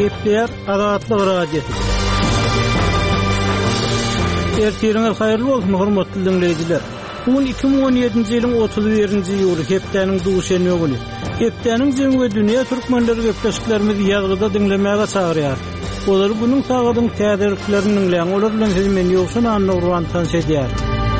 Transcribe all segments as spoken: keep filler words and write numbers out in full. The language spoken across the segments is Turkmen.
Gepler Azatlyk radiosu. Ertiriniz hayırlı bolsun hormatly dinleyijiler. Bugün iki bin on yedinji ýylyň otuz birinji ýuly hepdeniň duşany güni. Hepdeniň jemgy dünýä türkmenleri gepleşiklerimizi ýazgyda dinlemäge çagyrýar. Olar bunyň sagadyň täzeliklerini dinleýän olar bilen siz meni ýoksun anna urwan tanşedýär.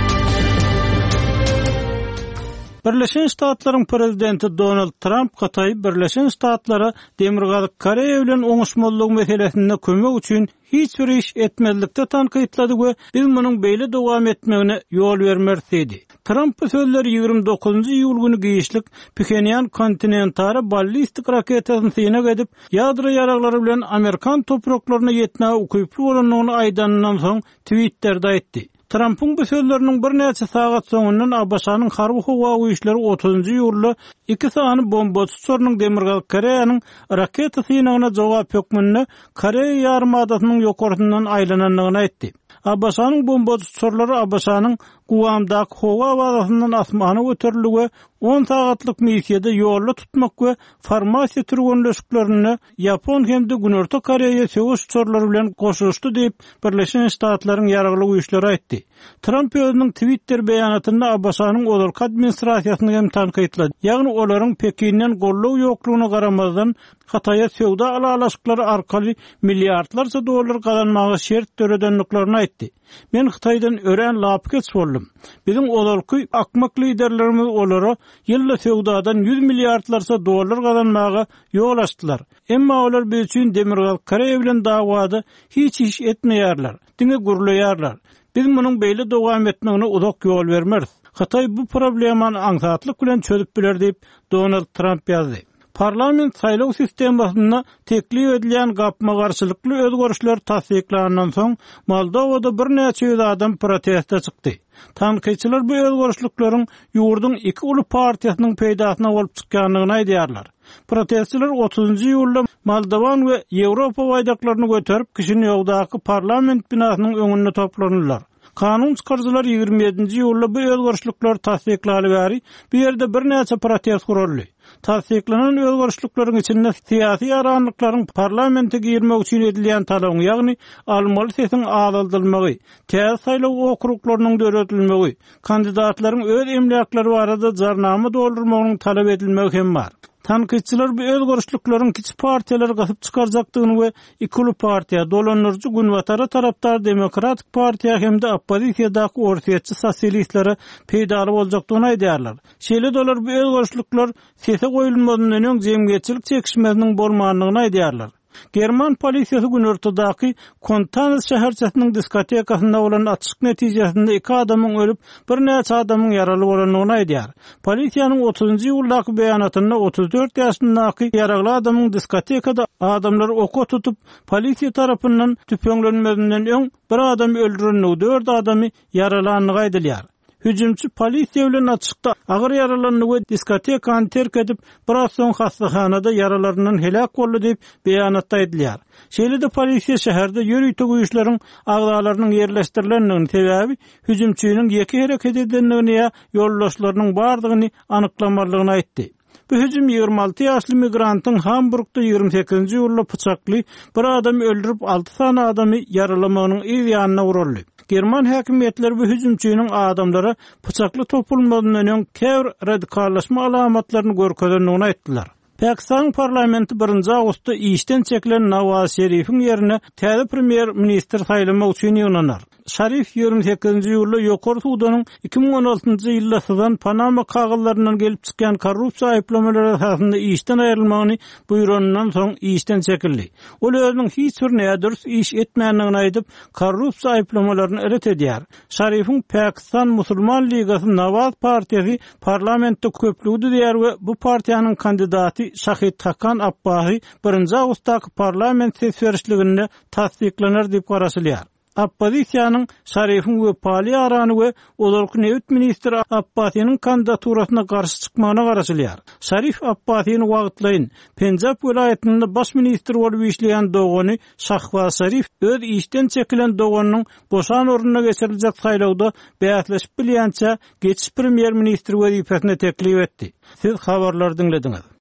Birleşen Ştatlaryň prezidenti Donald Trump Hatay Birleşen Ştatlara Demirgazyk Koreýa bilen oňuşmalyk meselesinde kömek üçin hiç bir iş etmezlikde tanqytlady we biz munyň beýle dowam etmegine ýol bermeris dedi. Trump bu sözleri ýygrimi dokuzunji iýul güni giýişlik Pchenyan kontinentara ballistik raketasyny syna edip ýadro ýaraglary bilen Amerikan topraklaryna ýetmäge ukyply bolanyny aýdanyndan soň Twitter'de aýtdy. Trump'un bu sözlerinin bir neçe saat soňundan Abaşanyň harby howa güýçleri otuzunji iýulda iki sany bomba tuturynyň Demirgazyk Koreýanyň raketa synagyna jogap ýokmyny Koreýa ýarymadasynyň ýokaryndan aýlananyny aýtdy. Abaşanyň bomba tuturlary Abaşanyň Guamdaky howa bazasyndan asmana göteriligi on saatlyk missiýada ýolda tutmak we farmasiýa türgünleşiklerini Ýapon hemde Günorta Koreýa söwüş çorlary bilen goşuşdy diýip Birleşen Ştatlaryň ýaragly güýçleri aýtdy. Trump özüniň Twitter beýanatynda Abaşanyň olarky administrasiýasyny hem tanqytlady. Ýagny olaryň Pekinden gollaw ýoklugyna garamazdan Hataýa söwda alalaşyklary arkaly milliardlarça dollar kazanmagy şert töredenliklerini aýtdy. Men Hitaýdan ören lapy geçip boldum. Bizim olarky akmak liderlerimiz olara ýylda söwdadan yüz milliardlarça dollar kazanmagy ýol açdylar. Emma olar biz üçin Demirgazyk Koreýa bilen dawada hiç iş etmeýärler. Diňe gurulaýarlar. Biz munyň beýle dowam etmegine uzak ýol bermeris. Hitaý bu problemany aňsatlyk bilen çözüp biler diýip Donald Trump ýazdy. Parlament saýlaw sistemasyna teklip edilen gapma garşylykly özgörüşler tasdiklanandan soň Moldowada bir neçe ýüz adam protestde çykdy. Tanqyçylar bu özgörüşlikleriň ýurduň iki uly partiýasynyň peýdasyna bolup çykýanlygyny aýdýarlar. Protestçiler otuzunji iýulda Moldowan we Ýewropa waýdaklaryny göterip kişini ýogdaky parlament binasynyň öňünde toplanýarlar. Kanun çykarjylar ýygrimi ýedinji iýulda bu özgörüşlikler tasdiklany bäri bir ýerde bir näçe protest guruldy. Tasdiklanan özgörüşlikleriň içinde siyasi ýaranlyklaryň parlamente girmek üçin edilen talaby, ýagny almaly sesiň azaldylmagy, täze saýlaw okruklarynyň döretilmegi, kandidatlaryň öz emliaklary barada jarnama doldurmagynyň talap edilmegi hem bar. Tanqyçylar bu özgörüşlikleriň kiçik partiýalar gasyp çykarjakdygyny we ikili partiýa dolanyrjy Günwatara tarapdar Demokratik partiýa hemde oppozisiýadaky ortaýatçy sosialistlere peýdaly boljakdygyny aýdýarlar. Şeýle dolar bu özgörüşlikler sese goýulmadan öň jemgyýetçilik çekişmesiniň bolmanyny aýdýarlar. German polisiýasy Günortadaky Kontanas şäherçesiniň diskotekasyna bolan atışyk netijesinde iki adamyň ölüp, bir näçe adamyň ýaraly bolanyny aýdýar. Polisiýanyň otuzunji iýuldaky beýanatynda otuz dört ýaşyndaky ýaragly adamyň diskotekada adamlar oka tutup, polisiýa tarapyndan tüpeňlenmesinden öň bir adam öldürüldi, dört adamy yaralanyny aýdylýar. Hüjümçi polisiýa bilen atışykda agyr yaralanyny we diskotekany terk edip, biraz soň hastahanada yaralaryndan helak boldy diýip beýanatda aýdylýar. Şeýle-de polisiýa şäherde ýörüýte güýçleriň agdalarynyň ýerleşdirilendigini sebäbi hüjümçiniň ýeki hereket edenligini ýa ýoldaşlarynyň bardygyny anyklamalygyny aýtdy. Bu hüjüm ýygrimi alty ýaşly migrantyň Hamburgda ýygrimi sekizinji iýulda pyçakly bir adamy öldürip alty sany adamy yaralamagynyň ýa-ýanyna uruldy. German häkimetleri bu hüjümçiniň adamlara pyçakly topulmadan öň käwr radikallaşma alamatlaryny görkezdenligini aýtdylar. Pakistan parlamenti birinji awgustda işden çekilen Nawaz Şerifiň ýerine täze premier ministr saýlamak üçin ýygnanar. Şerif ýygrimi sekizinji iýulda ýokary sudanyň iki bin on altynjy ýylda syzan Panama kagallarynyň gelip çykýan korrupsiýa aýplamalary esasında işden aýrylmagyny buýranyndan soň işden çekildi. Ol özüniň hiç bir nädürs iş etmänligini aýdyp, korrupsiýa aýplamalaryny eret edýär. Şerifiň Pakistan Musulman Ligasy Nawaz partiýasy parlamentde köplügdi diýär we bu partiýanyň kandidaty Şahid Hakan Abbasi birinji awgustdaky parlament sesverişliginde tasdiklanar diýip garaşylýar. Oppozisiýanyň Şerifiň we Pali arany we olarky näwit ministr Abbasiň kandidaturasyna garşy çykmagyna garaşylýar. Şerif Abbasiň wagtlaýyn Penjab welaýetinde baş ministr bolup işleýän dogany Şahbaz Şerif öz işden çekilen doganyň boşan ornuna geçiriljek saýlawda beýatlaşyp bilýänçe geçiş premier ministr wezipesine teklip etdi. Siz habarlar dinlediňiz.